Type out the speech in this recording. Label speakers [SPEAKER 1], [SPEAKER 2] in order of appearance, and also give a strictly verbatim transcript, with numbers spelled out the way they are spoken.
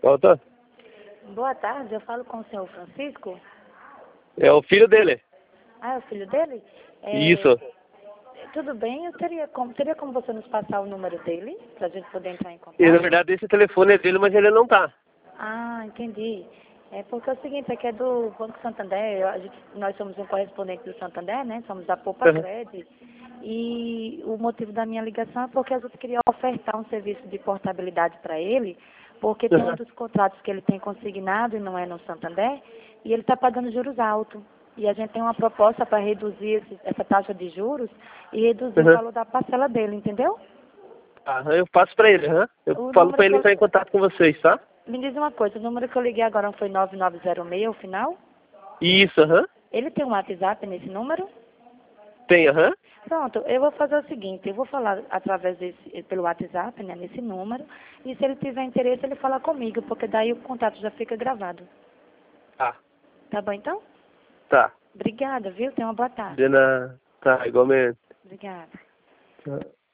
[SPEAKER 1] Voltou?
[SPEAKER 2] Boa tarde, eu falo com o senhor Francisco.
[SPEAKER 1] É o filho dele.
[SPEAKER 2] Ah, é o filho dele? É,
[SPEAKER 1] Isso.
[SPEAKER 2] Tudo bem, eu teria como, teria como você nos passar o número dele, pra gente poder entrar em contato?
[SPEAKER 1] E na verdade esse telefone é dele, mas ele não tá.
[SPEAKER 2] Ah, entendi. É porque é o seguinte, aqui é do Banco Santander, eu- a gente, nós somos um correspondente do Santander, né? Somos da Poupa
[SPEAKER 1] Uhum.
[SPEAKER 2] Cred. E o motivo da minha ligação é porque a gente queria ofertar um serviço de portabilidade para ele, porque tem um
[SPEAKER 1] Uhum.
[SPEAKER 2] dos contratos que ele tem consignado e não é no Santander, e ele está pagando juros altos. E a gente tem uma proposta para reduzir esse- essa taxa de juros e reduzir o
[SPEAKER 1] Uhum.
[SPEAKER 2] valor da parcela dele, entendeu?
[SPEAKER 1] Aham, eu passo pra ele, aham. Eu
[SPEAKER 2] O
[SPEAKER 1] falo
[SPEAKER 2] número
[SPEAKER 1] pra
[SPEAKER 2] que
[SPEAKER 1] ele
[SPEAKER 2] eu...
[SPEAKER 1] entrar em contato com vocês, tá?
[SPEAKER 2] Me diz uma coisa, o número que eu liguei agora foi nove nove zero seis, o final?
[SPEAKER 1] Isso, aham.
[SPEAKER 2] Ele tem um WhatsApp nesse número?
[SPEAKER 1] Tem, aham.
[SPEAKER 2] Pronto, eu vou fazer o seguinte, eu vou falar através desse, pelo WhatsApp, né, nesse número, e se ele tiver interesse, ele fala comigo, porque daí o contato já fica gravado.
[SPEAKER 1] Tá.
[SPEAKER 2] Tá bom, então?
[SPEAKER 1] Tá.
[SPEAKER 2] Obrigada, viu? Tenha uma boa tarde.
[SPEAKER 1] De na... Tá, igualmente.
[SPEAKER 2] Obrigada.
[SPEAKER 1] Tá.